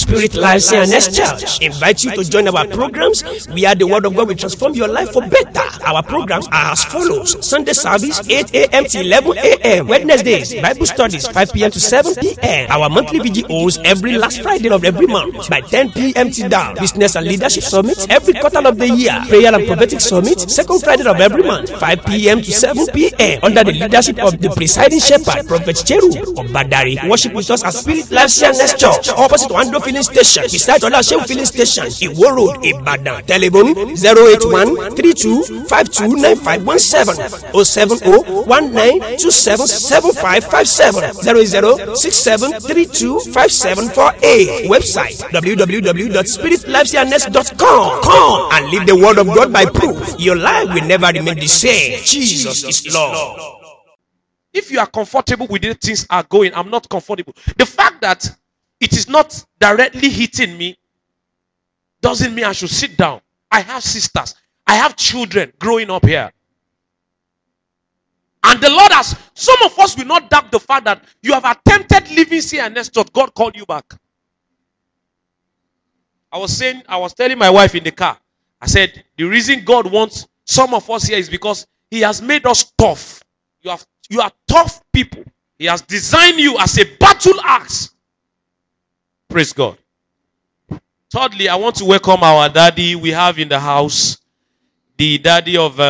Spirit Life CNS Church invite you to join our programs. We are the Word of God will transform your life for better. Our programs are as follows: Sunday service 8 a.m. to 11 a.m. Wednesdays Bible studies 5 p.m. to 7 p.m. Our monthly VGOs every last Friday of every month by 10 p.m. to down. Business and Leadership Summit every quarter of the year. Prayer and Prophetic Summit second Friday of every month 5 p.m. to 7 p.m. under the leadership of the presiding shepherd Prophet Cheru Obadari. Worship with us at Spirit Life CNS Church opposite Wando Filling Station beside Olashewu Filling Station, Iwo Road, Ibadan. Telephone 081-3252-9517 or 70-1927-7557 0067-325748. Website www.spiritlifecns.com. Come and live the word of God by proof. Your life will never remain the same. Jesus is Lord. If you are comfortable with the things are going, I'm not comfortable. The fact that it is not directly hitting me doesn't mean I should sit down. I have sisters. I have children growing up here. And the Lord has, some of us will not doubt the fact that you have attempted living CNS Church. God called you back. I was telling my wife in the car, I said, the reason God wants some of us here is because He has made us tough. You are tough people. He has designed you as a battle axe. Praise God. Thirdly, I want to welcome our daddy we have in the house. The daddy of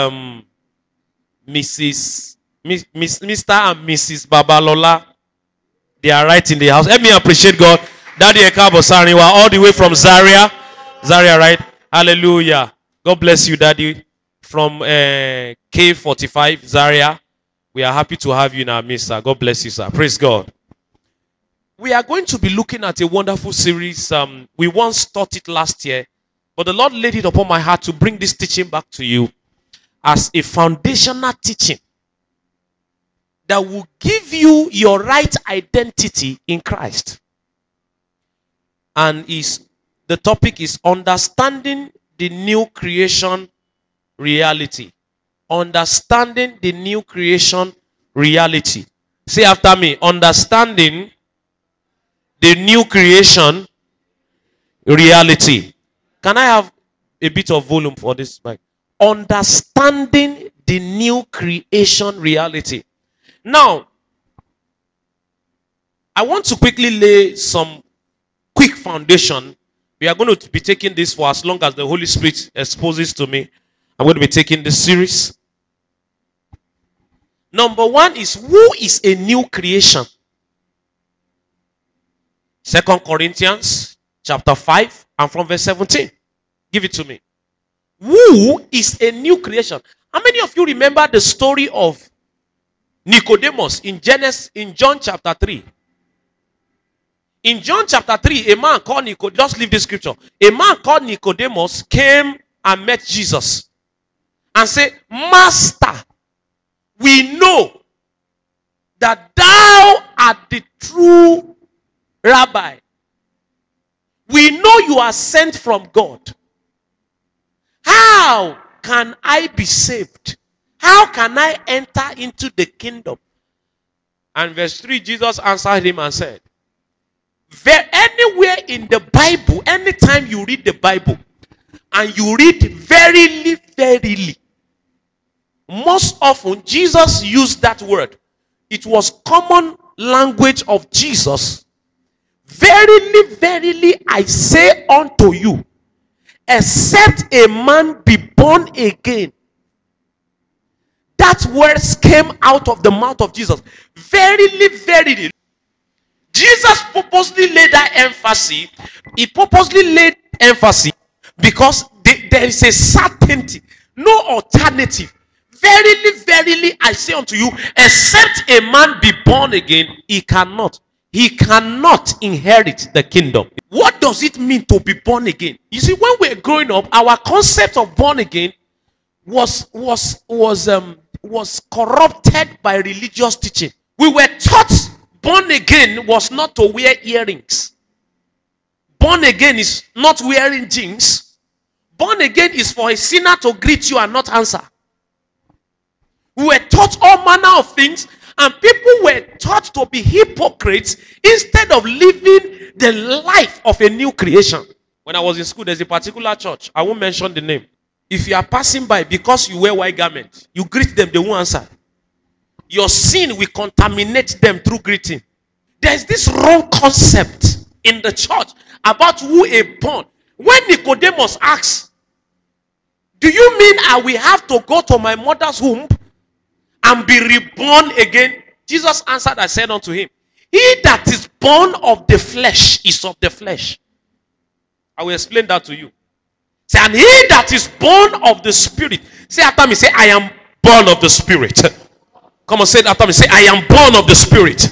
Mr. and Mrs. Babalola. They are right in the house. Let me appreciate God. Daddy Ekabo Sariwa, all the way from Zaria. Zaria, right? Hallelujah. God bless you, Daddy. From K45, Zaria. We are happy to have you in our midst, sir. God bless you, sir. Praise God. We are going to be looking at a wonderful series. We once taught it last year, but the Lord laid it upon my heart to bring this teaching back to you as a foundational teaching that will give you your right identity in Christ. And the topic is understanding the new creation reality. Understanding the new creation reality. Say after me, understanding the new creation reality. Can I have a bit of volume for this mic? Understanding the new creation reality. Now, I want to quickly lay some quick foundation. We are going to be taking this for as long as the Holy Spirit exposes to me. I'm going to be taking this series. Number one is, who is a new creation? 2 Corinthians chapter 5 and from verse 17. Give it to me. Who is a new creation? How many of you remember the story of Nicodemus in John chapter 3? In John chapter 3, a man called Nicodemus, just leave this scripture. A man called Nicodemus came and met Jesus and said, Master, we know that thou art the true Rabbi. We know you are sent from God. How can I be saved? How can I enter into the kingdom? And verse 3, Jesus answered him and said, anywhere in the Bible, anytime you read the Bible, and you read verily, verily, most often Jesus used that word. It was common language of Jesus. Verily, verily, I say unto you, except a man be born again. That words came out of the mouth of Jesus. Verily, verily. Jesus purposely laid that emphasis. He purposely laid emphasis because there is a certainty, no alternative. Verily, verily, I say unto you, except a man be born again, he cannot inherit the kingdom. What does it mean to be born again? You see, when we're growing up, our concept of born again was corrupted by religious teaching. We were taught born again was not to wear earrings. Born again is not wearing jeans. Born again is for a sinner to greet you and not answer. We were taught all manner of things, and people were taught to be hypocrites instead of living the life of a new creation. When I was in school, there's a particular church. I won't mention the name. If you are passing by because you wear white garment, you greet them, they won't answer. Your sin will contaminate them through greeting. There's this wrong concept in the church about who is born. When Nicodemus asks, do you mean I will have to go to my mother's womb and be reborn again? Jesus answered and said unto him, he that is born of the flesh is of the flesh. I will explain that to you. Say, and he that is born of the Spirit. Say after me, say, I am born of the Spirit. Come on, say that after me. Say, I am born of the Spirit.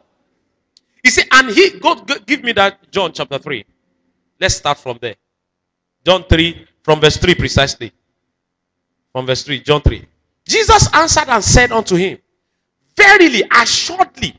He said, and he, go give me that John chapter 3. Let's start from there. John 3, from verse 3 precisely. From verse 3, John 3. Jesus answered and said unto him, verily, assuredly,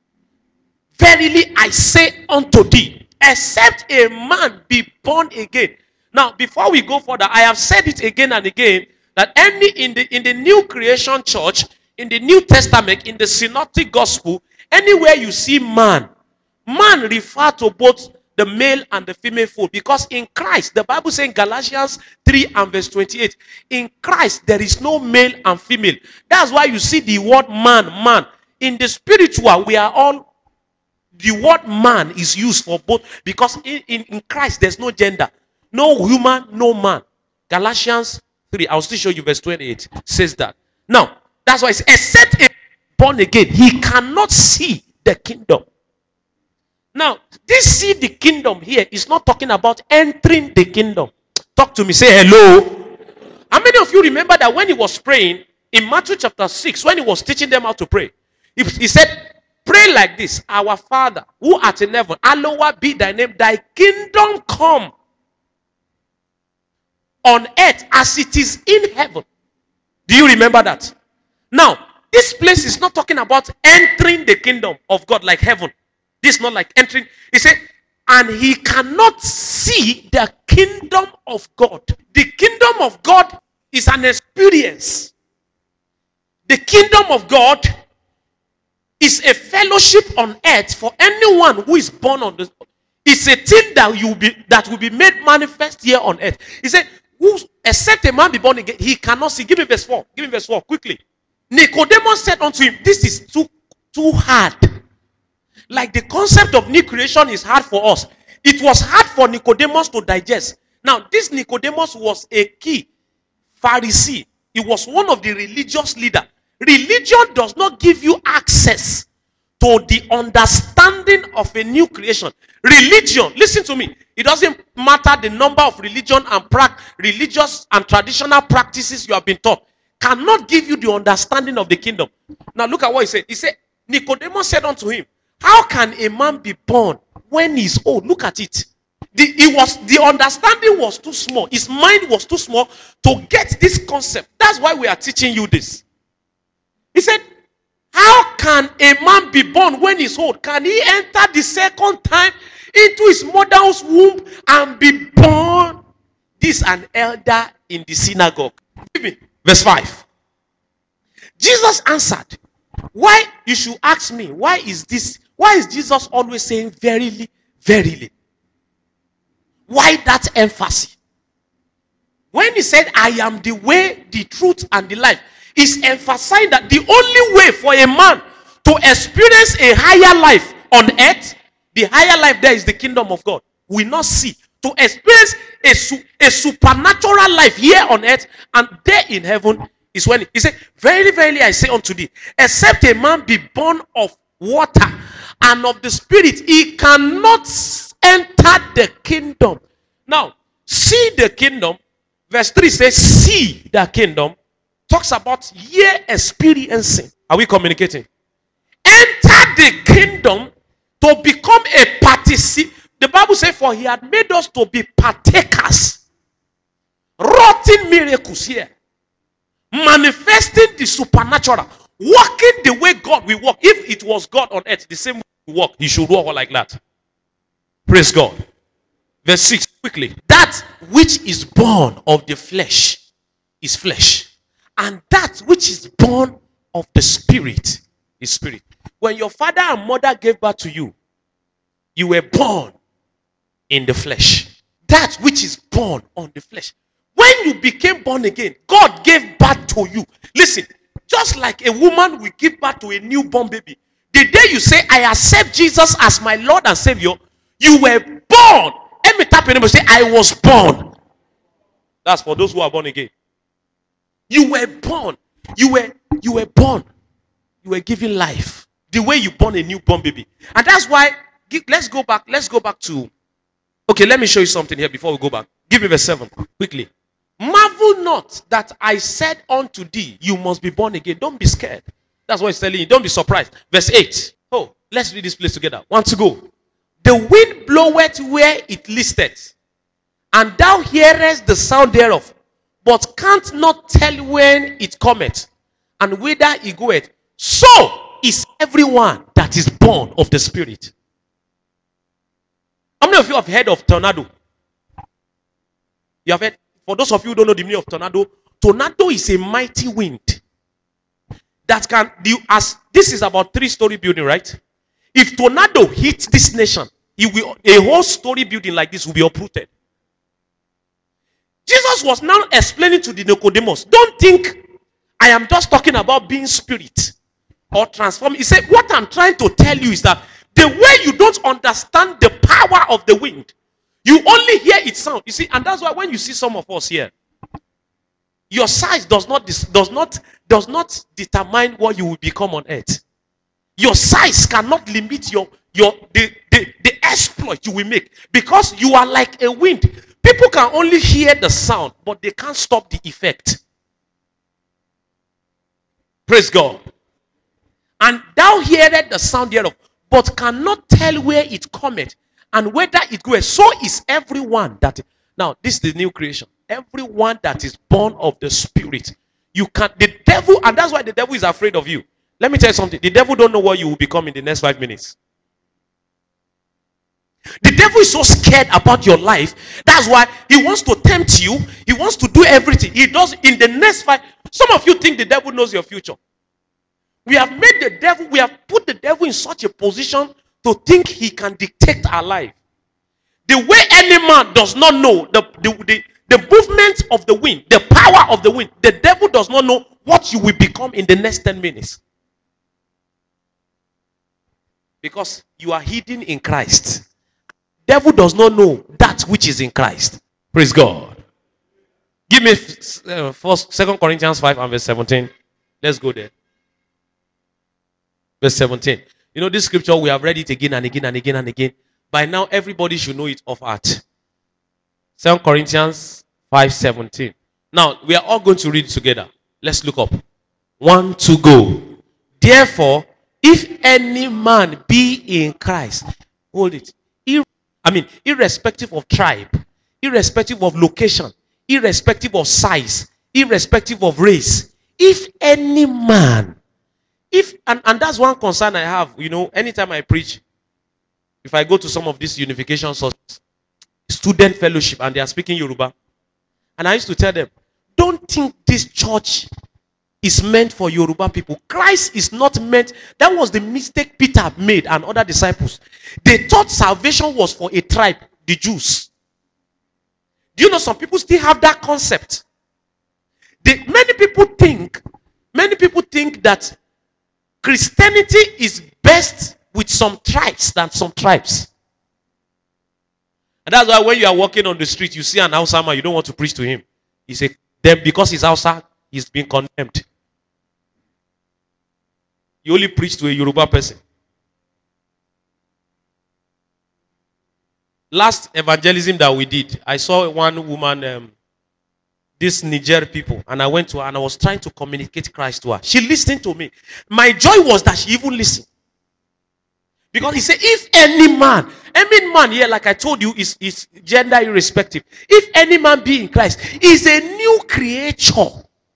verily I say unto thee, except a man be born again. Now, before we go further, I have said it again and again, that in the new creation church, in the New Testament, in the synoptic gospel, anywhere you see man refer to both the male and the female fold. Because in Christ, the Bible says in Galatians 3 and verse 28, in Christ there is no male and female. That's why you see the word man. In the spiritual, we are all, the word man is used for both, because in Christ there's no gender. No human, no man. Galatians 3, I'll still show you verse 28, says that. Now, that's why it's, except a born again, he cannot see the kingdom. Now, this see the kingdom here is not talking about entering the kingdom. Talk to me, say hello. How many of you remember that when he was praying in Matthew chapter 6, when he was teaching them how to pray, he said, pray like this, our Father who art in heaven, hallowed be thy name, thy kingdom come on earth as it is in heaven. Do you remember that? Now, this place is not talking about entering the kingdom of God like heaven. This is not like entering. He said, and he cannot see the kingdom of God. The kingdom of God is an experience. The kingdom of God is a fellowship on earth for anyone who is born on this. It's a thing that will be made manifest here on earth. He said, except a man be born again, he cannot see. Give me verse 4. Give me verse 4 quickly. Nicodemus said unto him, this is too hard. Like the concept of new creation is hard for us. It was hard for Nicodemus to digest. Now, this Nicodemus was a key Pharisee. He was one of the religious leaders. Religion does not give you access to the understanding of a new creation. Religion, listen to me, it doesn't matter the number of religious and traditional practices you have been taught, cannot give you the understanding of the kingdom. Now look at what he said. He said, Nicodemus said unto him, how can a man be born when he's old? Look at it. The understanding was too small. His mind was too small to get this concept. That's why we are teaching you this. He said, how can a man be born when he's old? Can he enter the second time into his mother's womb and be born? This an elder in the synagogue. Verse 5. Jesus answered, why you should ask me, why is Jesus always saying verily, verily? Why that emphasis? When he said, I am the way, the truth, and the life, is emphasizing that the only way for a man to experience a higher life on earth, the higher life there is the kingdom of God. We not see. To experience a supernatural life here on earth and there in heaven is when he said, verily, verily, I say unto thee, except a man be born of water and of the Spirit, he cannot enter the kingdom. Now, see the kingdom. Verse 3 says, see the kingdom. Talks about here experiencing. Are we communicating? Enter the kingdom to become a participant. The Bible says, for he had made us to be partakers. Wroughing miracles here. Manifesting the supernatural. Walking the way God will walk. If it was God on earth, the same way he walk, he should walk like that. Praise God. Verse 6, quickly. That which is born of the flesh is flesh. And that which is born of the Spirit is spirit. When your father and mother gave birth to you, You were born in the flesh. That which is born on the flesh. When you became born again, God gave birth to you. Listen, just like a woman will give birth to a newborn baby. The day you say, I accept Jesus as my Lord and Savior, you were born. Let me tap your name and say, I was born. That's for those who are born again. You were born. You were born. You were given life. The way you born a newborn baby. And that's why, let's go back to, okay, let me show you something here before we go back. Give me verse 7, quickly. Marvel not that I said unto thee, you must be born again. Don't be scared. That's what it's telling you. Don't be surprised. Verse 8. Oh, let's read this place together. 1 to go. The wind bloweth where it listeth, and thou hearest the sound thereof, but canst not tell when it cometh, and whither it goeth. So is everyone that is born of the Spirit. How many of you have heard of tornado? You have heard? For those of you who don't know the meaning of tornado, tornado is a mighty wind that can do as this is about 3-story building, right? If tornado hits this nation, a whole story building like this will be uprooted. Jesus was now explaining to the Nicodemus, don't think I am just talking about being spirit or transforming. He said, what I'm trying to tell you is that the way you don't understand the power of the wind, you only hear its sound. You see, and that's why when you see some of us here, your size does not determine what you will become on earth. Your size cannot limit the exploit you will make, because you are like a wind. People can only hear the sound, but they can't stop the effect. Praise God. And thou hearest the sound thereof, but cannot tell where it cometh and whether it goeth. So is everyone that. Now, this is the new creation. Everyone that is born of the Spirit. You can. The devil, and that's why the devil is afraid of you. Let me tell you something. The devil don't know what you will become in the next 5 minutes. The devil is so scared about your life. That's why he wants to tempt you. He wants to do everything. He does in the next 5. Some of you think the devil knows your future. We have put the devil in such a position to think he can dictate our life. The way any man does not know the movement of the wind, the power of the wind, the devil does not know what you will become in the next 10 minutes. Because you are hidden in Christ. Devil does not know that which is in Christ. Praise God. Give me 2 Corinthians 5 and verse 17. Let's go there. Verse 17. You know this scripture, we have read it again and again and again and again. By now, everybody should know it off heart. 2 Corinthians 5:17. Now, we are all going to read it together. Let's look up. 1 to go. Therefore, if any man be in Christ, hold it. Irrespective of tribe, irrespective of location, irrespective of size, irrespective of race, if any man, and that's one concern I have, anytime I preach, if I go to some of these unification sources, student fellowship, and they are speaking Yoruba, and I used to tell them, don't think this church is meant for Yoruba people. Christ is not meant. That was the mistake Peter made and other disciples. They thought salvation was for a tribe, the Jews. Do you know some people still have that concept? Many people think that Christianity is best with some tribes than some tribes. And that's why when you are walking on the street, you see an Hausa man, you don't want to preach to him. He say, then because he's Hausa, he's been condemned. You only preach to a Yoruba person. Last evangelism that we did, I saw one woman, this Niger people, and I went to her and I was trying to communicate Christ to her. She listened to me. My joy was that she even listened. Because he said, if any man here, like I told you, is gender irrespective. If any man be in Christ, is a new creature.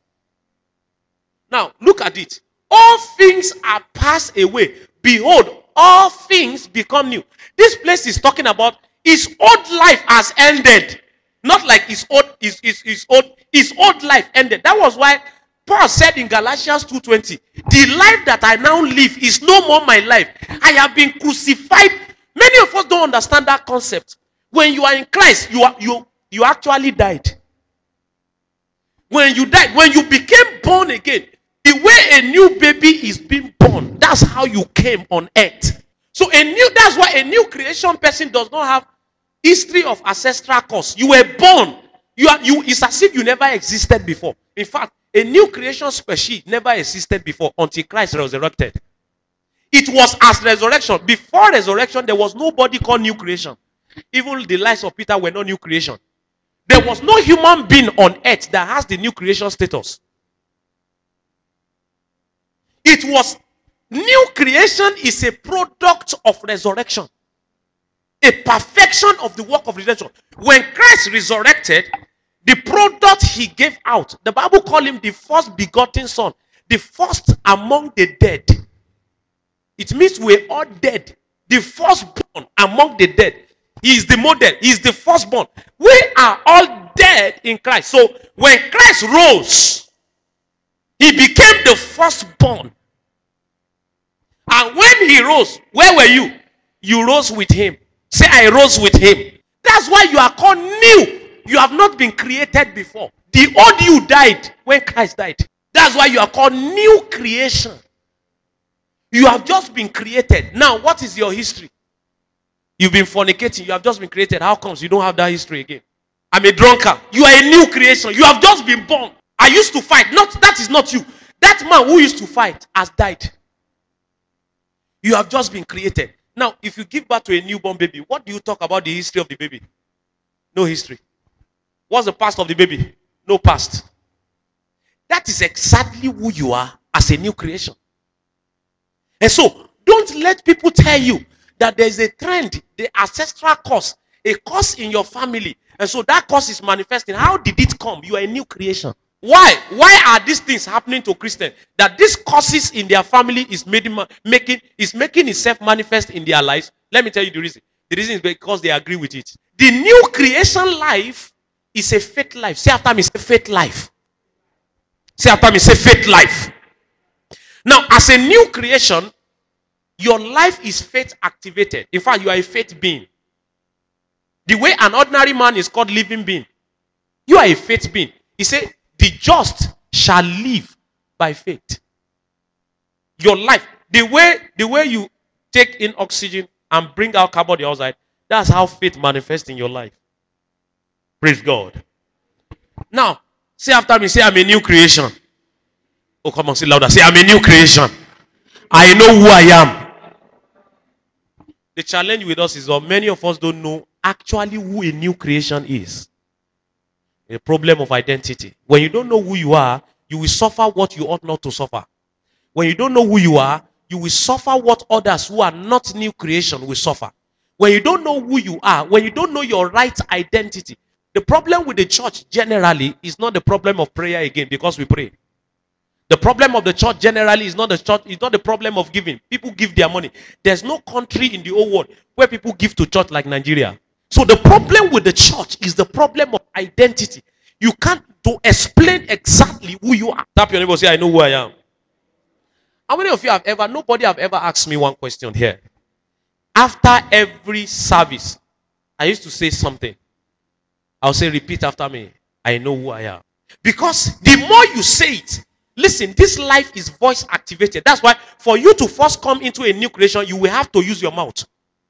Now, look at it. All things are passed away. Behold, all things become new. This place is talking about his old life has ended. Not like his old life ended. That was why Paul said in Galatians 2:20, the life that I now live is no more my life. I have been crucified. Many of us don't understand that concept. When you are in Christ, you actually died. When you died, when you became born again, the way a new baby is being born, that's how you came on earth. So that's why a new creation person does not have history of ancestral cause. You were born. It's as if you never existed before. In fact, a new creation species never existed before until Christ resurrected. It was as resurrection. Before resurrection, there was nobody called new creation. Even the lives of Peter were not new creation. There was no human being on earth that has the new creation status. It was new creation is a product of resurrection. A perfection of the work of redemption. When Christ resurrected, the product he gave out, the Bible called him the first begotten son, the first among the dead. It means we're all dead. The firstborn among the dead. He is the model. He is the firstborn. We are all dead in Christ. So when Christ rose, he became the firstborn. And when he rose, where were you? You rose with him. Say, I rose with him. That's why you are called new. You have not been created before. The old you died when Christ died. That's why you are called new creation. You have just been created. Now, what is your history? You've been fornicating. You have just been created. How comes you don't have that history again? I'm a drunkard. You are a new creation. You have just been born. I used to fight. That is not you. That man who used to fight has died. You have just been created. Now, if you give birth to a newborn baby, what do you talk about the history of the baby? No history. What's the past of the baby? No past. That is exactly who you are as a new creation. And so, don't let people tell you that there is a trend, the ancestral curse, a curse in your family. And so that curse is manifesting. How did it come? You are a new creation. Why? Why are these things happening to Christians? That these curses in their family is making itself manifest in their lives. Let me tell you the reason. The reason is because they agree with it. The new creation life is a faith life. Say after me, say faith life. Say after me, say faith life. Now, as a new creation, your life is faith activated. In fact, you are a faith being. The way an ordinary man is called living being. You are a faith being. He said, the just shall live by faith. Your life, the way you take in oxygen and bring out carbon dioxide, that's how faith manifests in your life. Praise God. Now, say after me, say I'm a new creation. Oh, come on, say louder. Say I'm a new creation. I know who I am. The challenge with us is that many of us don't know actually who a new creation is. A problem of identity. When you don't know who you are, you will suffer what you ought not to suffer. When you don't know who you are, you will suffer what others who are not new creation will suffer. When you don't know who you are, when you don't know your right identity, the problem with the church generally is not the problem of prayer again, because we pray. The problem of the church generally is not the problem of giving. People give their money. There's no country in the whole world where people give to church like Nigeria. So the problem with the church is the problem of identity. You can't explain exactly who you are. Tap your neighbor, say, I know who I am. How many of you nobody have ever asked me one question here. After every service, I used to say something. I'll say, repeat after me. I know who I am. Because the more you say it, listen, this life is voice activated. That's why for you to first come into a new creation, you will have to use your mouth.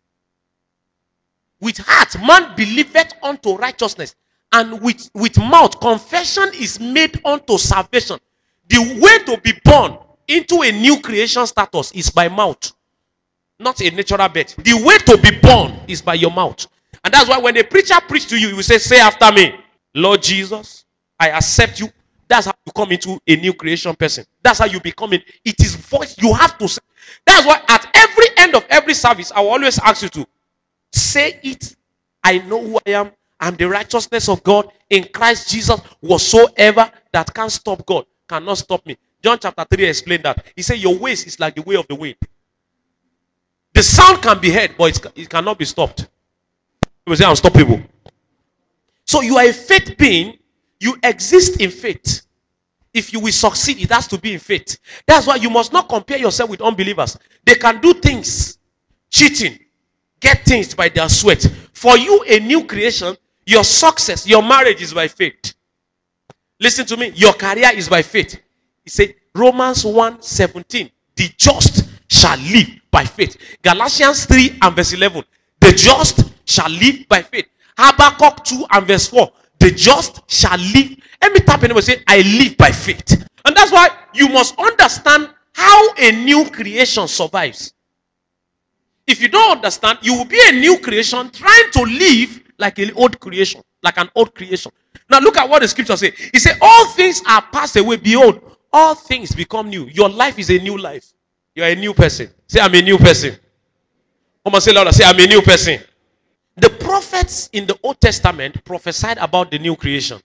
With heart, man believeth unto righteousness. And with mouth, confession is made unto salvation. The way to be born into a new creation status is by mouth. Not a natural birth. The way to be born is by your mouth. And that's why when a preacher preaches to you, you will say after me, Lord Jesus, I accept you. That's how you come into a new creation person. That's how you become it. It is voice. You have to say. That's why at every end of every service, I will always ask you to say it. I know who I am. I'm the righteousness of God in Christ Jesus. Whatsoever that can stop God cannot stop me. John chapter 3 explained that. He said your ways is like the way of the wind. The sound can be heard, but it cannot be stopped. People say unstoppable. So you are a faith being. You exist in faith. If you will succeed, it has to be in faith. That's why you must not compare yourself with unbelievers. They can do things, cheating, get things by their sweat. For you, a new creation, your success, your marriage is by faith. Listen to me. Your career is by faith. He said, Romans 1:17, the just shall live by faith. Galatians 3 and verse 11, the just shall live by faith. Habakkuk 2 and verse 4, the just shall live. Let me tap in and say, I live by faith. And that's why you must understand how a new creation survives. If you don't understand, you will be a new creation trying to live like an old creation. Like an old creation. Now look at what the scripture says. It says, all things are passed away. Behold, all things become new. Your life is a new life. You are a new person. Say, I'm a new person. Come on, say louder. Say, I'm a new person. The prophets in the Old Testament prophesied about the new creation.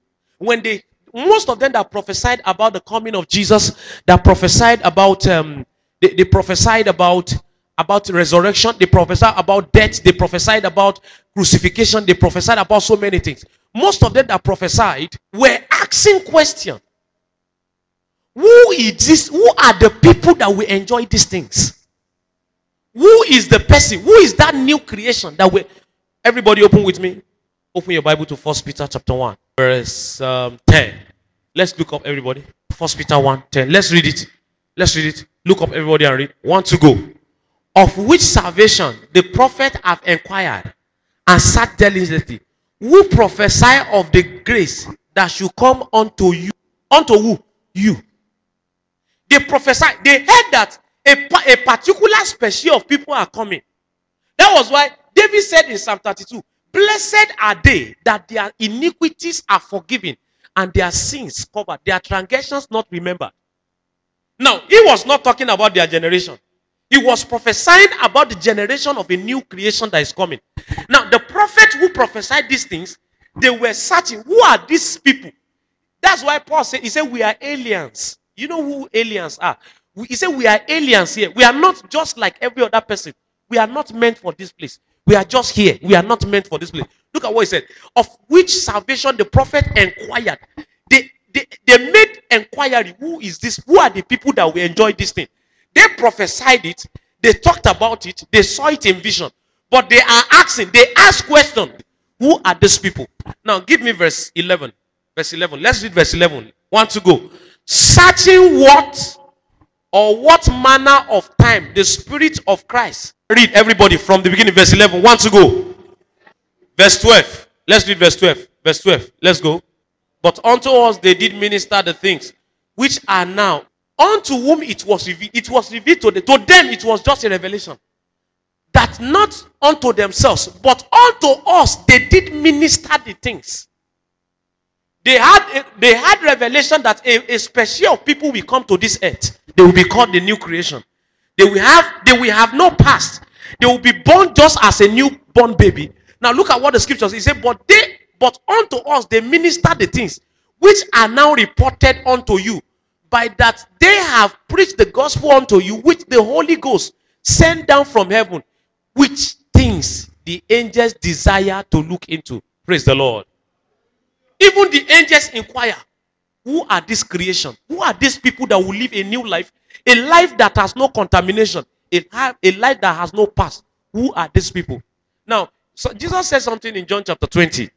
Most of them that prophesied about the coming of Jesus, that prophesied about, they prophesied about resurrection, they prophesied about death, they prophesied about crucifixion, they prophesied about so many things. Most of them that prophesied were asking questions. Who is this? Who are the people that will enjoy these things? Who is the person? Who is that new creation that will... Everybody open with me. Open your Bible to 1 Peter chapter 1, verse 10. Let's look up, everybody. 1 Peter 1:10. Let's read it. Let's read it. Look up, everybody, and read. 1 to go. Of which salvation the prophet have inquired and sat diligently, who prophesy of the grace that should come unto you. Unto who? You. They prophesy. They heard that a particular species of people are coming. That was why David said in Psalm 32, blessed are they that their iniquities are forgiven and their sins covered, their transgressions not remembered. Now, he was not talking about their generation. He was prophesying about the generation of a new creation that is coming. Now, the prophet who prophesied these things, they were searching, who are these people? That's why Paul said, he said, we are aliens. You know who aliens are? He said, we are aliens here. We are not just like every other person. We are not meant for this place. We are just here. We are not meant for this place. Look at what he said. Of which salvation the prophet inquired. They made inquiry. Who is this? Who are the people that will enjoy this thing? They prophesied it. They talked about it. They saw it in vision. But they are asking. They ask questions. Who are these people? Now give me verse 11. Verse 11. Let's read verse 11. 1 to go. Searching what or what manner of time the Spirit of Christ. Read, everybody, from the beginning. Verse 11. 1 to go. Verse 12. Let's read verse 12. Verse 12. Let's go. But unto us they did minister the things which are now. Unto whom it was revealed. It was revealed to them. To them it was just a revelation. That not unto themselves, but unto us they did minister the things. They had revelation that a species of people will come to this earth. They will be called the new creation. They will have no past. They will be born just as a newborn baby. Now look at what the scriptures say. It says, but unto us they minister the things which are now reported unto you, by that they have preached the gospel unto you, which the Holy Ghost sent down from heaven, which things the angels desire to look into. Praise the Lord. Even the angels inquire, who are this creation? Who are these people that will live a new life? A life that has no contamination. A life that has no past. Who are these people? Now, so Jesus said something in John chapter 20.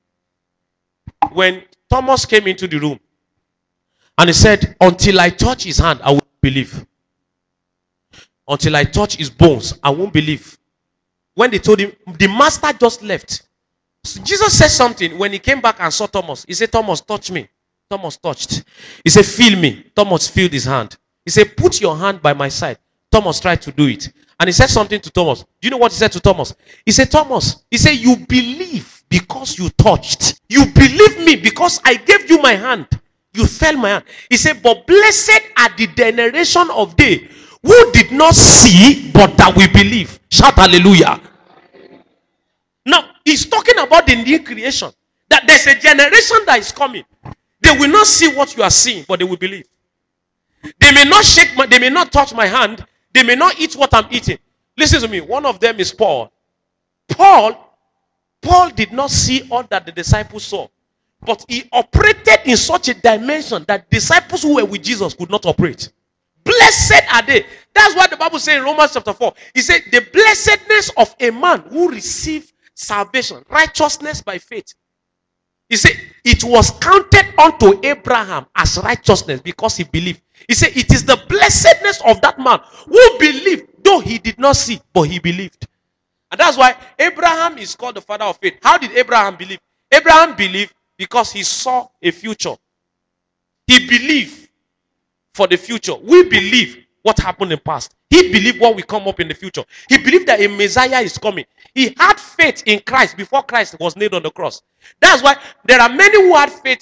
When Thomas came into the room, and he said, until I touch his hand, I won't believe. Until I touch his bones, I won't believe. When they told him, the master just left. So Jesus said something when he came back and saw Thomas. He said, Thomas, touch me. Thomas touched. He said, feel me. Thomas filled his hand. He said, put your hand by my side. Thomas tried to do it. And he said something to Thomas. Do you know what he said to Thomas? He said, Thomas, he said, you believe because you touched. You believe me because I gave you my hand. You felt my hand. He said, but blessed are the generation of they who did not see, but that we believe. Shout hallelujah. Now, he's talking about the new creation. That there's a generation that is coming. They will not see what you are seeing, but they will believe. They may not they may not touch my hand. They may not eat what I'm eating. Listen to me. One of them is Paul. Paul did not see all that the disciples saw. But he operated in such a dimension that disciples who were with Jesus could not operate. Blessed are they. That's what the Bible says in Romans chapter 4. He said, the blessedness of a man who received salvation, righteousness by faith. He said, it was counted unto Abraham as righteousness because he believed. He said, it is the blessedness of that man who believed, though he did not see, but he believed. And that's why Abraham is called the father of faith. How did Abraham believe? Abraham believed because he saw a future. He believed for the future. We believe what happened in the past. He believed what will come up in the future. He believed that a Messiah is coming. He had faith in Christ before Christ was nailed on the cross. That's why there are many who had faith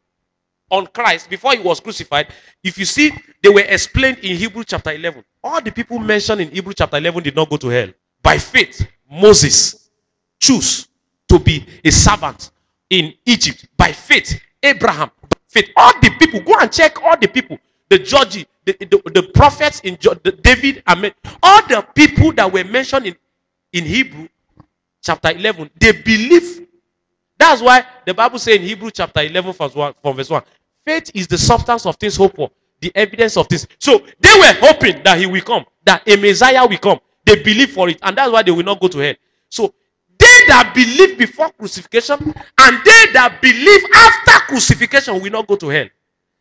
on Christ before he was crucified. If you see, they were explained in Hebrew chapter 11. All the people mentioned in Hebrew chapter 11 did not go to hell. By faith, Moses chose to be a servant in Egypt. By faith, Abraham. By faith, all the people, go and check all the people. The judges, the prophets in David, all the people that were mentioned in Hebrew chapter 11, they believe. That's why the Bible says in Hebrew chapter 11 from verse 1, faith is the substance of things hoped for, the evidence of things. So they were hoping that he will come, that a Messiah will come. They believe for it, and that's why they will not go to hell. So they that believe before crucifixion and they that believe after crucifixion will not go to hell.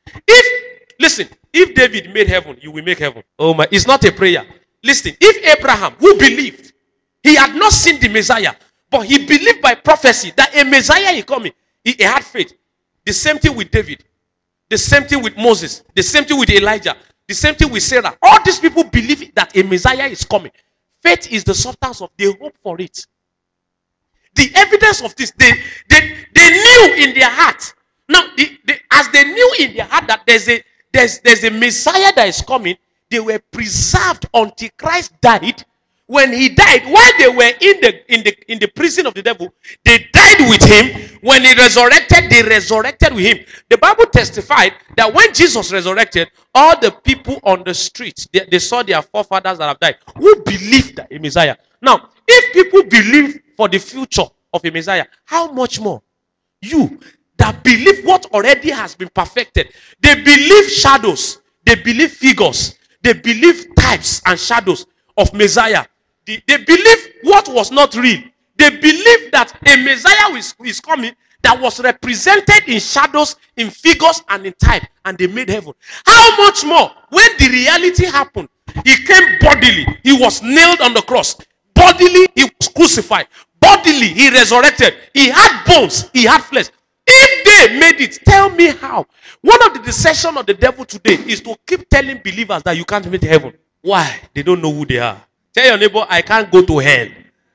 Listen, if David made heaven, you will make heaven. Oh my, it's not a prayer. Listen, if Abraham, who believed, he had not seen the Messiah, but he believed by prophecy that a Messiah is coming. He had faith. The same thing with David. The same thing with Moses. The same thing with Elijah. The same thing with Sarah. All these people believe that a Messiah is coming. Faith is the substance of, they hope for it. The evidence of this, they knew in their heart. Now, as they knew in their heart that there's a Messiah that is coming, they were preserved until Christ died. When he died, while they were in the prison of the devil, they died with him. When he resurrected, they resurrected with him. The Bible testified that when Jesus resurrected, all the people on the streets, they saw their forefathers that have died, who believed that a Messiah. Now, if people believe for the future of a Messiah, how much more you that believe what already has been perfected? They believe shadows, they believe figures, they believe types and shadows of Messiah. They believe what was not real. They believe that a Messiah is coming that was represented in shadows, in figures, and in type, and they made heaven. How much more when the reality happened? He came bodily. He was nailed on the cross. Bodily, he was crucified. Bodily, he resurrected. He had bones. He had flesh. If they made it, tell me how. One of the deceptions of the devil today is to keep telling believers that you can't make heaven. Why? They don't know who they are. Tell your neighbor, I can't go to hell.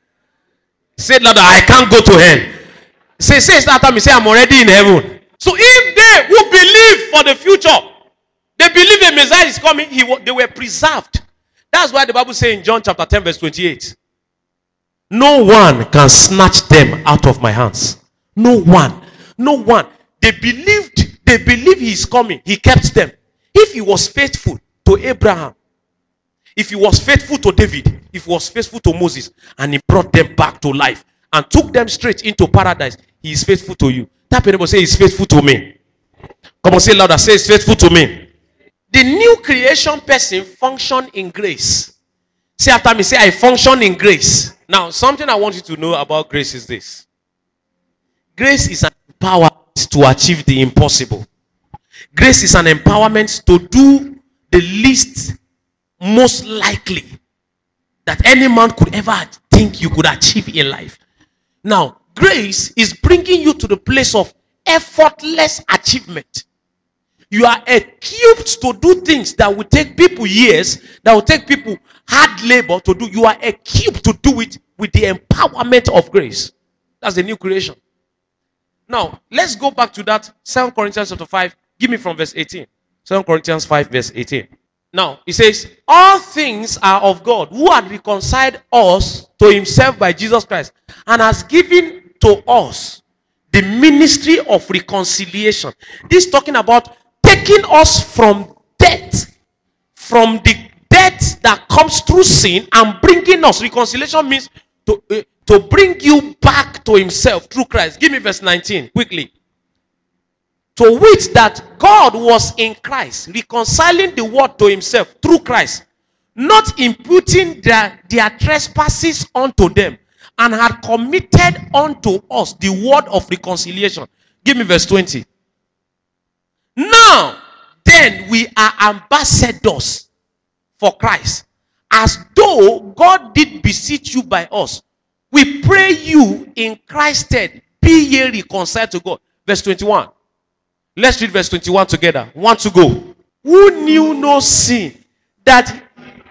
Say it louder, I can't go to hell. Say it after me, say I'm already in heaven. So if they who believe for the future, they believe the Messiah is coming, they were preserved. That's why the Bible says in John chapter 10 verse 28, no one can snatch them out of my hands. No one. No one. They believe he is coming. He kept them. If he was faithful to Abraham, if he was faithful to David, if he was faithful to Moses, and he brought them back to life and took them straight into paradise, he is faithful to you. Tap your neighbor, say he's faithful to me. Come on, say louder, say he's faithful to me. The new creation person function in grace. Say after me, say I function in grace. Now, something I want you to know about grace is this. Grace is an empowerment to achieve the impossible. Grace is an empowerment to do the least most likely that any man could ever think you could achieve in life. Now, grace is bringing you to the place of effortless achievement. You are equipped to do things that will take people years, that will take people hard labor to do. You are equipped to do it with the empowerment of grace. That's the new creation. Now, let's go back to that 2 Corinthians chapter 5. Give me from verse 18. 2 Corinthians 5 verse 18. Now, it says, all things are of God, who had reconciled us to himself by Jesus Christ, and has given to us the ministry of reconciliation. This is talking about taking us from death, from the death that comes through sin, and bringing us. Reconciliation means to bring you back to himself through Christ. Give me verse 19, quickly. To wit, that God was in Christ, reconciling the world to himself through Christ, not imputing their trespasses unto them, and had committed unto us the word of reconciliation. Give me verse 20. Now, then we are ambassadors for Christ, as though God did beseech you by us. We pray you in Christ's stead, be ye reconciled to God. Verse 21. Let's read verse 21 together. 1 to go. Who knew no sin, that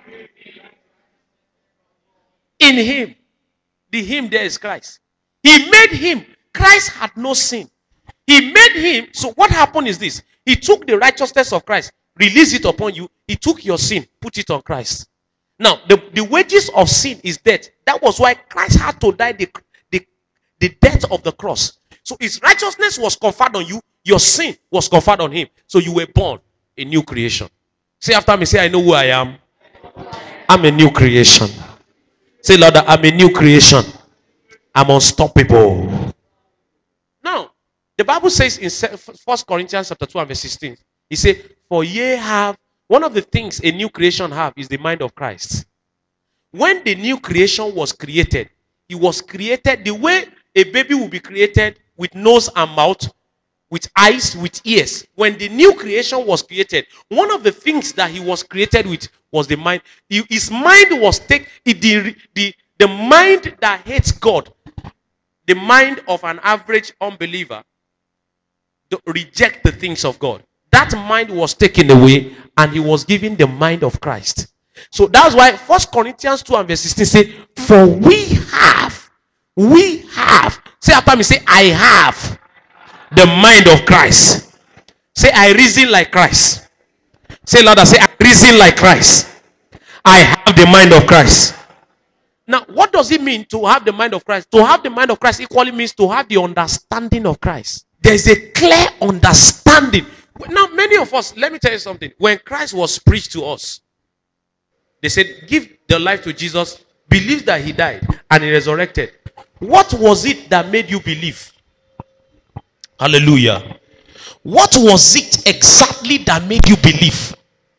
in him, the him there is Christ. He made him. Christ had no sin. He made him. So what happened is this. He took the righteousness of Christ, released it upon you. He took your sin, put it on Christ. Now, the wages of sin is death. That was why Christ had to die the death of the cross. So his righteousness was conferred on you. Your sin was conferred on him. So you were born a new creation. Say after me, say, I know who I am. I'm a new creation. Say, Lord, I'm a new creation. I'm unstoppable. Now, the Bible says in 1 Corinthians chapter 2 and verse 16, he said, for ye have, one of the things a new creation have is the mind of Christ. When the new creation was created, it was created the way a baby will be created, with nose and mouth, with eyes, with ears. When the new creation was created, one of the things that he was created with was the mind. His mind was the mind that hates God, the mind of an average unbeliever, to reject the things of God. That mind was taken away, and he was given the mind of Christ. So that's why 1 Corinthians 2 and verse 16 say, for we have, say after me, say, I have the mind of Christ. Say, I reason like Christ. Say louder, say, I reason like Christ. I have the mind of Christ. Now, what does it mean to have the mind of Christ? To have the mind of Christ equally means to have the understanding of Christ. There's a clear understanding. Now, many of us, let me tell you something. When Christ was preached to us, they said, give the life to Jesus, believe that he died and he resurrected. What was it that made you believe? Hallelujah. What was it exactly that made you believe?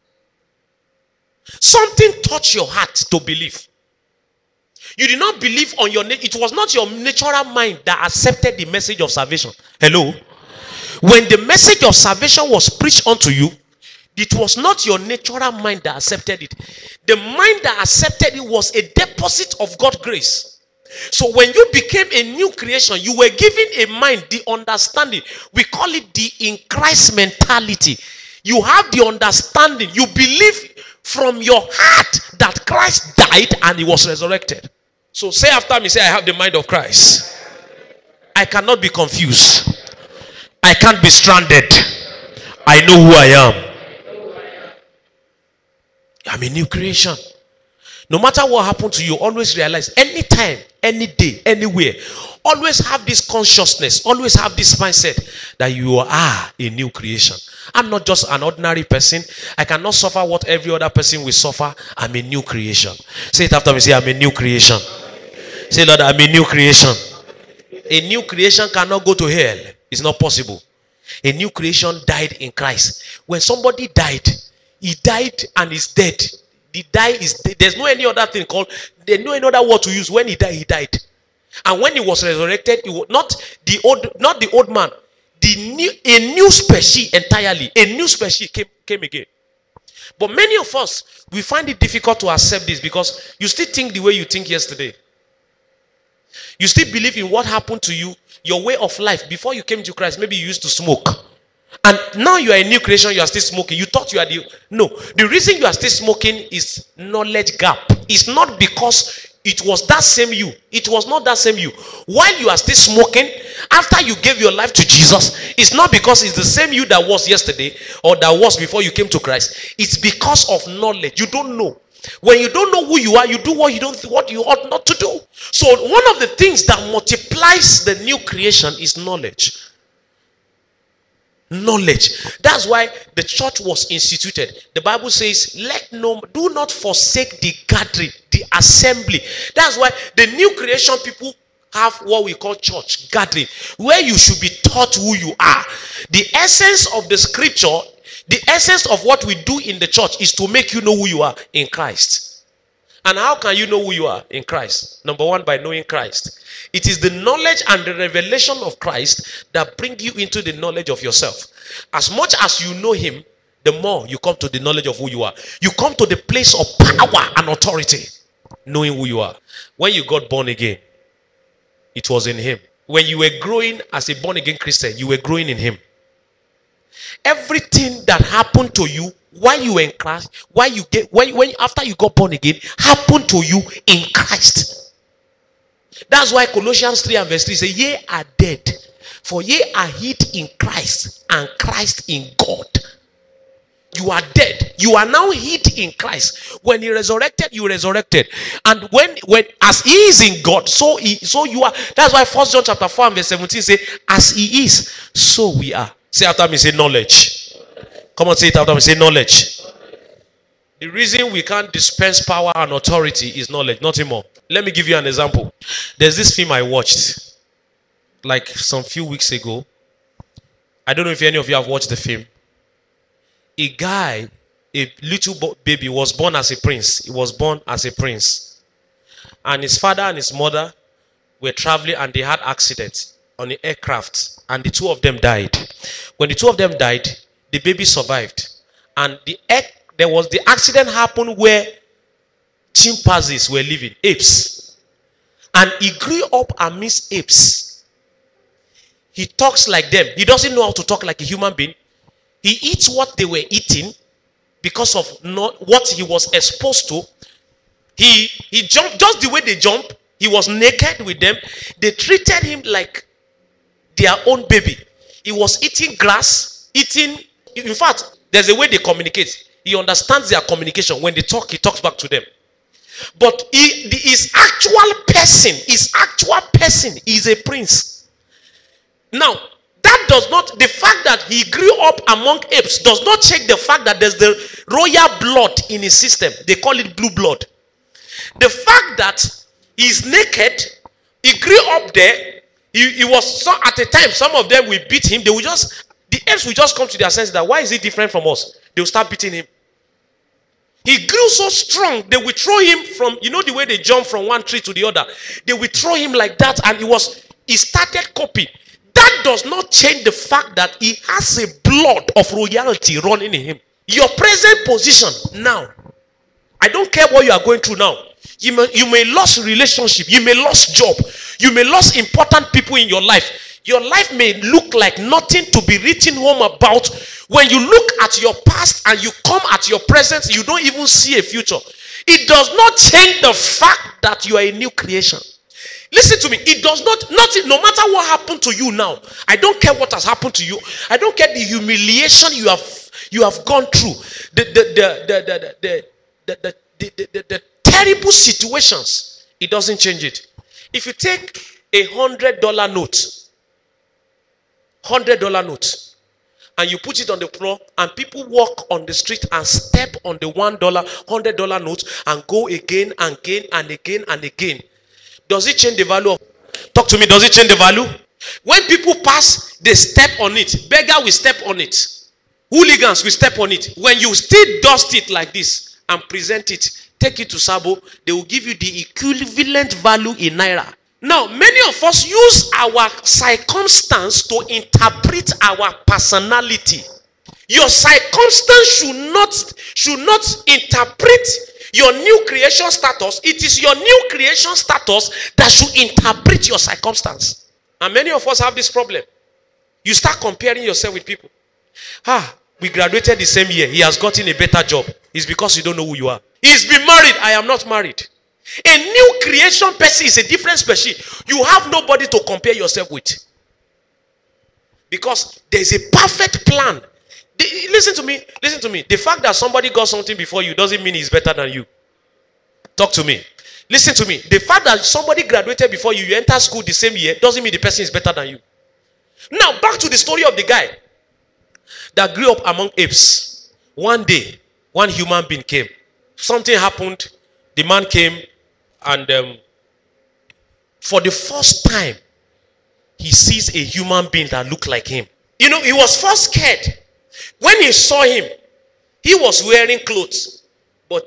Something touched your heart to believe. You did not believe on your it was not your natural mind that accepted the message of salvation. Hello? When the message of salvation was preached unto you, it was not your natural mind that accepted it. The mind that accepted it was a deposit of God's grace. So when you became a new creation, you were given a mind, the understanding. We call it the in Christ mentality. You have the understanding. You believe from your heart that Christ died and he was resurrected. So say after me, say, I have the mind of Christ. I cannot be confused. I can't be stranded. I know who I am. I'm a new creation. No matter what happened to you, always realize, anytime, any day, anywhere, always have this consciousness, always have this mindset that you are a new creation. I'm not just an ordinary person. I cannot suffer what every other person will suffer. I'm a new creation. Say it after me. Say, I'm a new creation. Say, Lord, I'm a new creation. A new creation cannot go to hell. It's not possible. A new creation died in Christ. When somebody died, he died and is dead. The die is dead. There's no any other thing called, there's no any other word to use. When he died, he died. And when he was resurrected, it was not the old man. A new species entirely. A new species came again. But many of us, we find it difficult to accept this because you still think the way you think yesterday. You still believe in what happened to you, your way of life. Before you came to Christ, maybe you used to smoke. And now you are a new creation, you are still smoking. You thought you are the reason you are still smoking is knowledge gap. It's not because it was that same you. It was not that same you. While you are still smoking, after you gave your life to Jesus, it's not because it's the same you that was yesterday or that was before you came to Christ. It's because of knowledge. You don't know. When you don't know who you are, you do what you ought not to do. So one of the things that multiplies the new creation is knowledge. Knowledge. That's why the church was instituted. The Bible says, do not forsake the gathering, the assembly. That's why the new creation people have what we call church gathering, where you should be taught who you are. The essence of the scripture, the essence of what we do in the church is to make you know who you are in Christ. And how can you know who you are in Christ? Number one, by knowing Christ. It is the knowledge and the revelation of Christ that bring you into the knowledge of yourself. As much as you know him, the more you come to the knowledge of who you are. You come to the place of power and authority, knowing who you are. When you got born again, it was in him. When you were growing as a born again Christian, you were growing in him. Everything that happened to you while you were in Christ, when after you got born again, happened to you in Christ. That's why Colossians 3 and verse 3 say, ye are dead, for ye are hid in Christ, and Christ in God. You are dead. You are now hid in Christ. When he resurrected, you resurrected. And when as he is in God, so you are. That's why 1 John chapter 4 and verse 17 say, as he is, so we are. Say after me, say knowledge. Come on, say it after me, say knowledge. The reason we can't dispense power and authority is knowledge, nothing more. Let me give you an example. There's this film I watched like some few weeks ago. I don't know if any of you have watched the film. A guy, a little baby, was born as a prince. He was born as a prince. And his father and his mother were traveling and they had accidents on the aircraft. And the two of them died. When the two of them died, the baby survived. And the accident happened where chimpanzees were living, apes. And he grew up amidst apes. He talks like them. He doesn't know how to talk like a human being. He eats what they were eating because of not what he was exposed to. He jumped just the way they jump. He was naked with them. They treated him like their own baby. He was eating grass, in fact, there's a way they communicate. He understands their communication. When they talk, he talks back to them. But his actual person is a prince. Now, that does not, the fact that he grew up among apes does not check the fact that there's the royal blood in his system. They call it blue blood. The fact that he's naked, he grew up there, he was, so at a time, some of them will beat him. The apes will just come to their sense that why is he different from us? They will start beating him. He grew so strong, they will throw him from, you know the way they jump from one tree to the other. They will throw him like that, and he started copying. That does not change the fact that he has a blood of royalty running in him. Your present position now, I don't care what you are going through now. You may lose relationship, you may lose job, you may lose important people in your life. Your life may look like nothing to be written home about. When you look at your past and you come at your present, you don't even see a future. It does not change the fact that you are a new creation. Listen to me. It does not, nothing, no matter what happened to you now. I don't care what has happened to you. I don't care the humiliation you have gone through. The terrible situations. It doesn't change it. If you take a $100 note, and you put it on the floor, and people walk on the street and step on the $100 note and go again and again and again and again. Does it change the value of? Talk to me. Does it change the value? When people pass, they step on it. Beggar will step on it. Hooligans will step on it. When you still dust it like this and present it, take it to Sabo, they will give you the equivalent value in Naira. Now, many of us use our circumstance to interpret our personality. Your circumstance should not interpret your new creation status. It is your new creation status that should interpret your circumstance. And many of us have this problem. You start comparing yourself with people. We graduated the same year. He has gotten a better job. It's because you don't know who you are. He's been married. I am not married. A new creation person is a different species. You have nobody to compare yourself with. Because there's a perfect plan. Listen to me. The fact that somebody got something before you doesn't mean he's better than you. Talk to me. Listen to me. The fact that somebody graduated before you enter school the same year doesn't mean the person is better than you. Now, back to the story of the guy that grew up among apes. One day, one human being came. Something happened. The man came and For the first time, he sees a human being that looked like him. You know, he was first scared. When he saw him, he was wearing clothes. But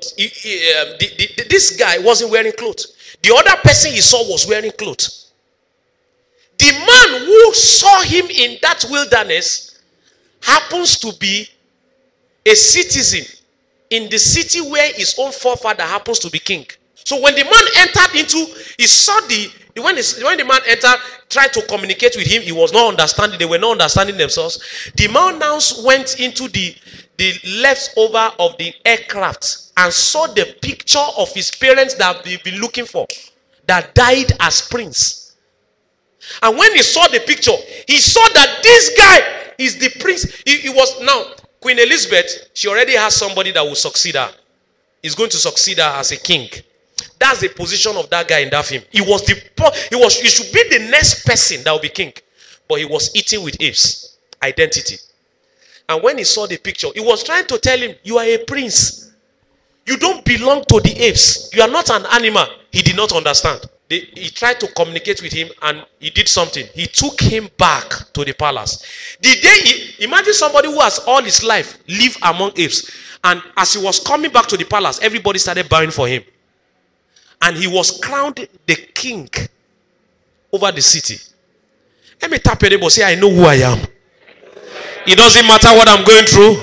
this guy wasn't wearing clothes. The other person he saw was wearing clothes. The man who saw him in that wilderness happens to be a citizen in the city where his own forefather happens to be king. So when the man entered into, he saw when the man entered, tried to communicate with him, he was not understanding. They were not understanding themselves. The man now went into the leftover of the aircraft and saw the picture of his parents that they've been looking for, that died as prince. And when he saw the picture, he saw that this guy is the prince. He was now Queen Elizabeth. She already has somebody that will succeed her. He's going to succeed her as a king. That's the position of that guy in that film. He should be the next person that will be king. But he was eating with apes. Identity. And when he saw the picture, he was trying to tell him, you are a prince. You don't belong to the apes. You are not an animal. He did not understand. He tried to communicate with him and he did something. He took him back to the palace. Imagine somebody who has all his life lived among apes. And as he was coming back to the palace, everybody started bowing for him. And he was crowned the king over the city. Let me tap your neighbor, say, I know who I am. It doesn't matter what I'm going through.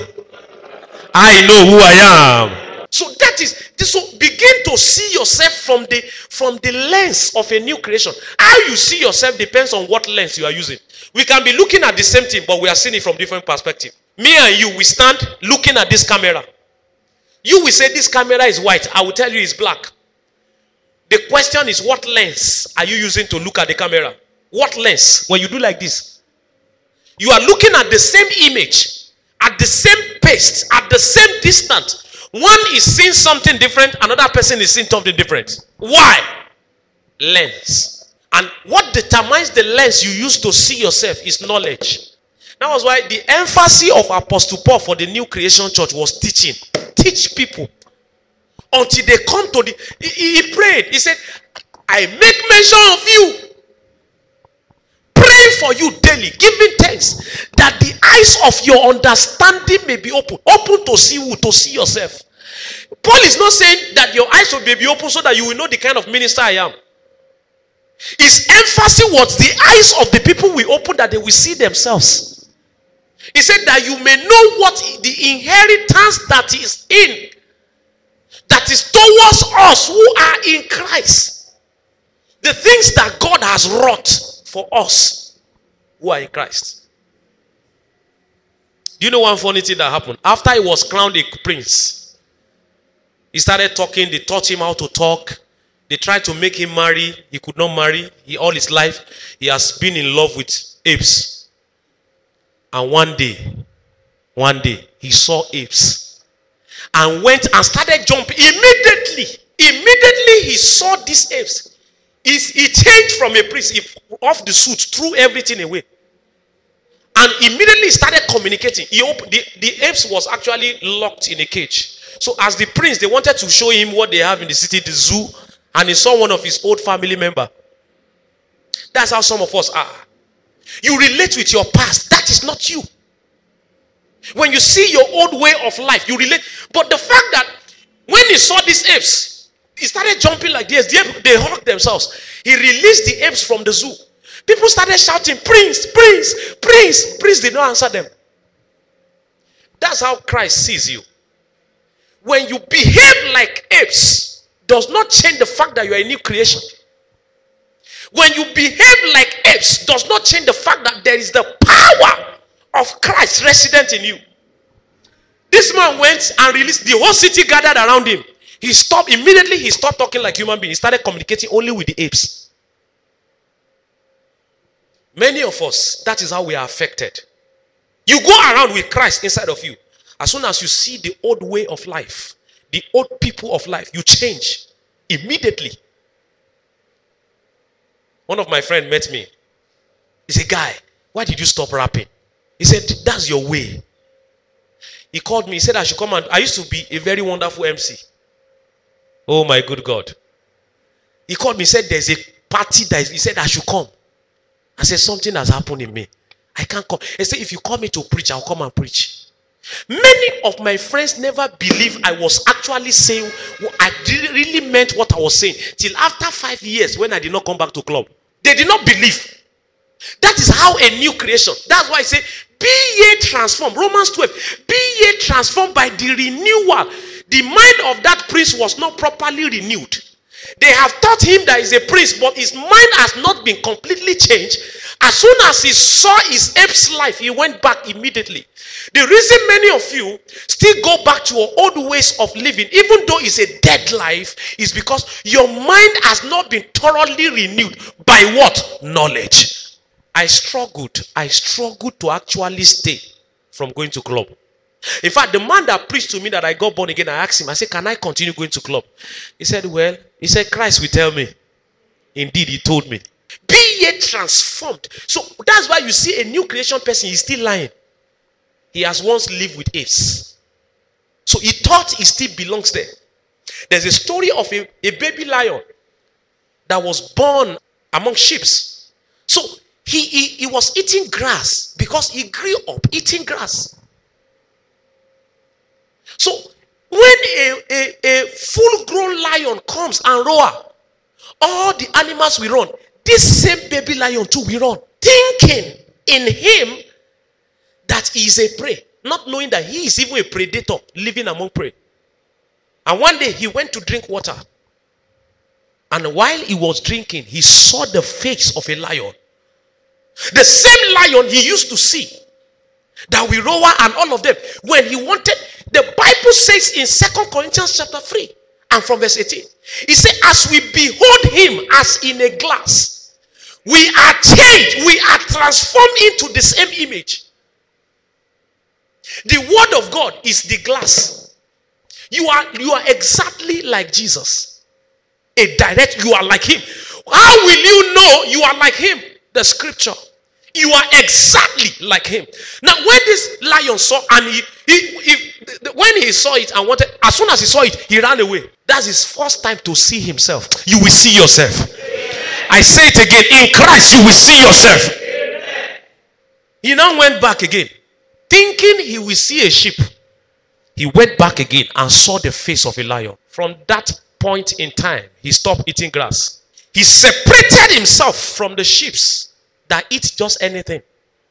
I know who I am. So so begin to see yourself from the lens of a new creation. How you see yourself depends on what lens you are using. We can be looking at the same thing, but we are seeing it from different perspectives. Me and you, we stand looking at this camera. You will say this camera is white. I will tell you it's black. The question is, what lens are you using to look at the camera? What lens? When you do like this, you are looking at the same image, at the same pace, at the same distance. One is seeing something different, another person is seeing something different. Why? Lens. And what determines the lens you use to see yourself is knowledge. That was why the emphasis of Apostle Paul for the New Creation Church was teaching. Teach people. Until they come to he prayed. He said, I make mention of you. Praying for you daily. Giving thanks. That the eyes of your understanding may be open. Open to see who? To see yourself. Paul is not saying that your eyes will be open so that you will know the kind of minister I am. His emphasis was the eyes of the people will open that they will see themselves. He said that you may know what the inheritance that is in. That is towards us who are in Christ. The things that God has wrought for us who are in Christ. Do you know one funny thing that happened? After he was crowned a prince, he started talking. They taught him how to talk. They tried to make him marry. He could not marry. All his life, he has been in love with apes. And one day, he saw apes. And went and started jumping. Immediately he saw these apes. He changed from a priest. He off the suit, threw everything away. And immediately started communicating. The apes was actually locked in a cage. So as the prince, they wanted to show him what they have in the city, the zoo. And he saw one of his old family member. That's how some of us are. You relate with your past. That is not you. When you see your old way of life, you relate. But the fact that when he saw these apes, he started jumping like this. They hugged themselves. He released the apes from the zoo. People started shouting, Prince, Prince, Prince. Prince did not answer them. That's how Christ sees you. When you behave like apes, does not change the fact that you are a new creation. When you behave like apes, does not change the fact that there is the power of Christ resident in you. This man went and released. The whole city gathered around him. He stopped talking like human being. He started communicating only with the apes. Many of us, that is how we are affected. You go around with Christ inside of you. As soon as you see the old way of life, the old people of life, you change immediately. One of my friends met me. He said, guy, why did you stop rapping? He said, that's your way. He called me. He said I should come. And I used to be a very wonderful MC. Oh my good God. He called me. He said there's a party that he said I should come. I said, something has happened in me. I can't come. He said, if you call me to preach, I'll come and preach. Many of my friends never believed I was actually saying, I really meant what I was saying. Till after 5 years when I did not come back to club. They did not believe. That is how a new creation. That's why I say, be ye transformed. Romans 12. Be ye transformed by the renewal. The mind of that prince was not properly renewed. They have taught him that he's a prince, but his mind has not been completely changed. As soon as he saw his ape's life, he went back immediately. The reason many of you still go back to your old ways of living, even though it's a dead life, is because your mind has not been thoroughly renewed by what? Knowledge. I struggled to actually stay from going to club. In fact, the man that preached to me that I got born again, I asked him, I said, can I continue going to club? He said, well, Christ will tell me. Indeed, he told me. Be ye transformed. So that's why you see a new creation person is still lying. He has once lived with apes. So he thought he still belongs there. There's a story of a baby lion that was born among sheep. So he was eating grass because he grew up eating grass. So when a full-grown lion comes and roars, all the animals will run. This same baby lion too will run, thinking in him that he is a prey, not knowing that he is even a predator living among prey. And one day he went to drink water. And while he was drinking, he saw the face of a lion. The same lion he used to see, that we roar and all of them. When he wanted, the Bible says in 2 Corinthians chapter 3 and from verse 18, it says, as we behold him as in a glass, we are changed, we are transformed into the same image. The word of God is the glass. You are exactly like Jesus. You are like him. How will you know you are like him? The scripture. You are exactly like him. Now, when this lion saw, and when he saw it and wanted, as soon as he saw it, he ran away. That's his first time to see himself. You will see yourself. I say it again. In Christ, you will see yourself. He now went back again, thinking he will see a sheep. He went back again and saw the face of a lion. From that point in time, he stopped eating grass. He separated himself from the sheep that eat just anything.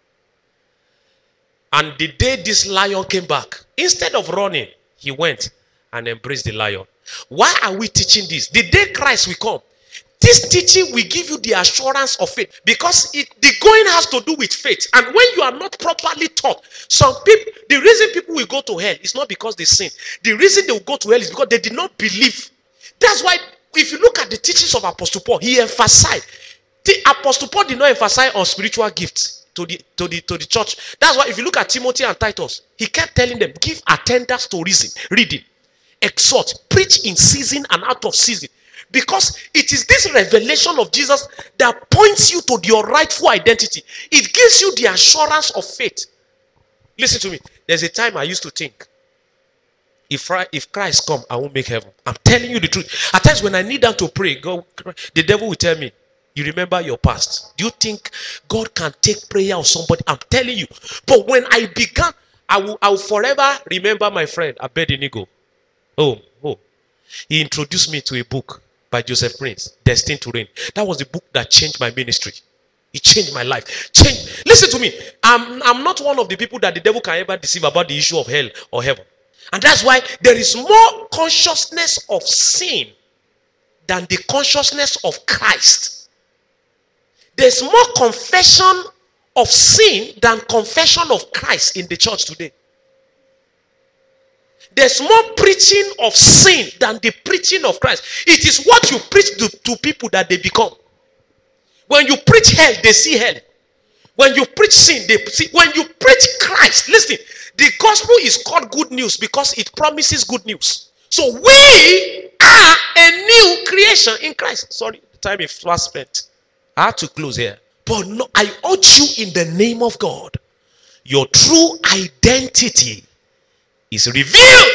And the day this lion came back, instead of running, he went and embraced the lion. Why are we teaching this? The day Christ will come, this teaching will give you the assurance of faith, because the going has to do with faith. And when you are not properly taught, some people, the reason people will go to hell is not because they sin. The reason they will go to hell is because they did not believe. That's why if you look at the teachings of Apostle Paul, he emphasized. The Apostle Paul did not emphasize on spiritual gifts to the church. That's why if you look at Timothy and Titus, he kept telling them, give attendance to reading, exhort, preach in season and out of season. Because it is this revelation of Jesus that points you to your rightful identity. It gives you the assurance of faith. Listen to me. There's a time I used to think, if Christ come, I won't make heaven. I'm telling you the truth. At times when I need them to pray, God, the devil will tell me, you remember your past. Do you think God can take prayer of somebody? I'm telling you. But when I began, I will forever remember my friend Abednego. Oh. He introduced me to a book by Joseph Prince, Destined to Reign. That was the book that changed my ministry. It changed my life. Listen to me. I'm not one of the people that the devil can ever deceive about the issue of hell or heaven. And that's why there is more consciousness of sin than the consciousness of Christ. There's more confession of sin than confession of Christ in the church today. There's more preaching of sin than the preaching of Christ. It is what you preach to people that they become. When you preach hell, they see hell. When you preach sin, they see. When you preach Christ, listen, the gospel is called good news because it promises good news. So we are a new creation in Christ. Sorry, the time is fast spent. I have to close here. But no, I urge you in the name of God, your true identity is revealed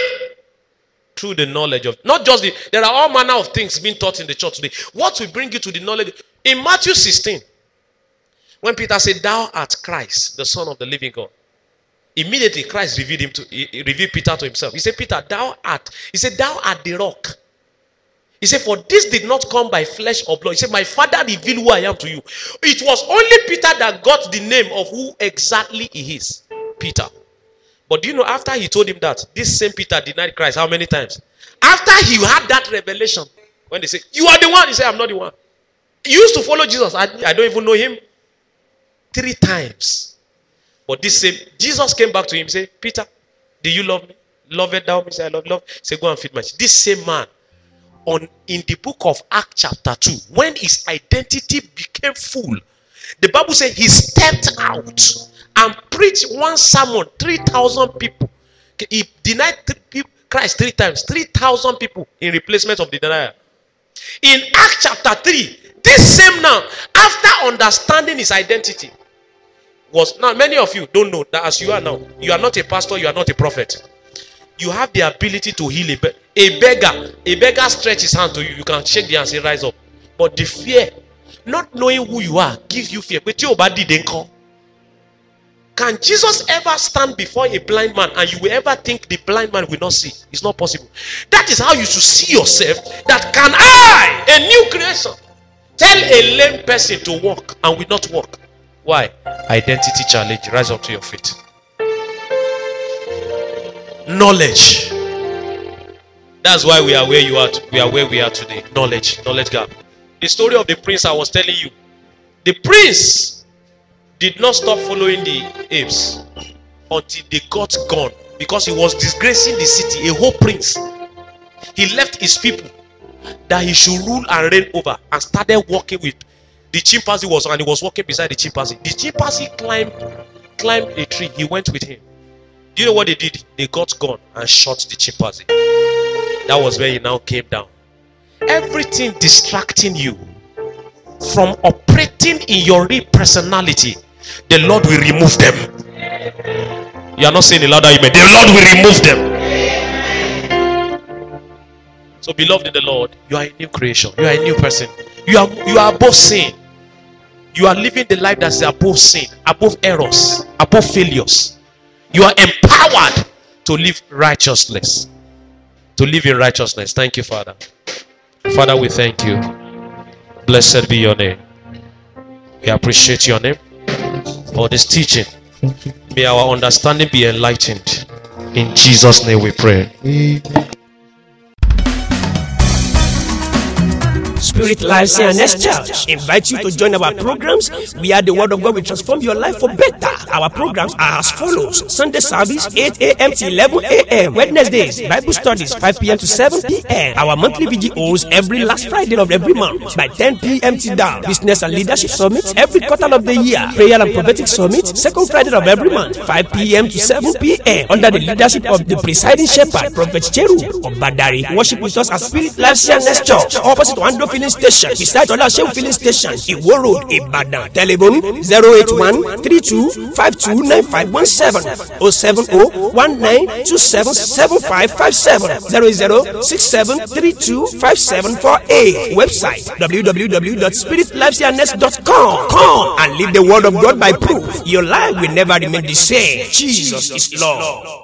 through the knowledge of, not just there are all manner of things being taught in the church today. What will bring you to the knowledge? In Matthew 16, when Peter said, "Thou art Christ, the Son of the living God," immediately Christ revealed Peter to himself. He said, "Peter, thou art." He said, "Thou art the rock." He said, "For this did not come by flesh or blood." He said, "My Father revealed who I am to you." It was only Peter that got the name of who exactly he is. Peter. But do you know, after he told him that, this same Peter denied Christ how many times? After he had that revelation, when they say, "You are the one," he said, "I'm not the one." He used to follow Jesus. I don't even know him. 3 times. But this same Jesus came back to him and said, "Peter, do you love me? Lovest thou me?" He said, "I love." He said, "Go and feed my sheep." This same man, in the book of Acts chapter 2, when his identity became full, the Bible says he stepped out and preached one sermon, 3,000 people. He denied Christ 3 times, 3,000 people in replacement of the denier. In Acts chapter 3, this same now, after understanding his identity, now many of you don't know that as you are now, you are not a pastor, you are not a prophet. You have the ability to heal a beggar. A beggar stretch his hand to you. You can shake the hand and say, "Rise up." But the fear, not knowing who you are, gives you fear. But your body didn't call. Can Jesus ever stand before a blind man and you will ever think the blind man will not see? It's not possible. That is how you should see yourself. That can I, a new creation, tell a lame person to walk and will not walk? Why? Identity challenge. Rise up to your feet. Knowledge. That's why we are where you are. We are where we are today. Knowledge gap. The story of the prince I was telling you. The prince did not stop following the apes until they got gone, because he was disgracing the city. A whole prince. He left his people that he should rule and reign over, and started walking with the chimpanzee and he was walking beside the chimpanzee. The chimpanzee climbed a tree. He went with him. Do you know what they did? They got gone and shot the chimpanzee. That was where he now came down. Everything distracting you from operating in your real personality, the Lord will remove them. You are not saying a louder amen. The Lord will remove them. So, beloved in the Lord, you are a new creation. You are a new person. You are above sin. You are living the life that's above sin, above errors, above failures. You are empowered to live righteousness. To live in righteousness. Thank you, Father. Father, we thank you. Blessed be your name. We appreciate your name for this teaching. May our understanding be enlightened. In Jesus' name we pray. Spirit Life CNS Church invite you to join our programs. We are the Word of God will transform your life for better. Our programs are as follows: Sunday service 8 a.m. to 11 a.m. Wednesdays Bible studies 5 p.m. to 7 p.m. Our monthly VGOs every last Friday of every month by 10 p.m. to down. Business and Leadership Summit every quarter of the year. Prayer and Prophetic Summit second Friday of every month 5 p.m. to 7 p.m. under the leadership of the presiding shepherd Prophet Cheru Obadari. Worship with us at Spirit Life CNS Church opposite Wando Filling Station beside Olashew Filling Station, Iwo Road, Ibadan. Telephone 081-3252-9517 070-1927-7557 0067325748. Website www.spiritlifecns.com. Come and live the Word of God by proof. Your life will never remain the same. Jesus is Lord.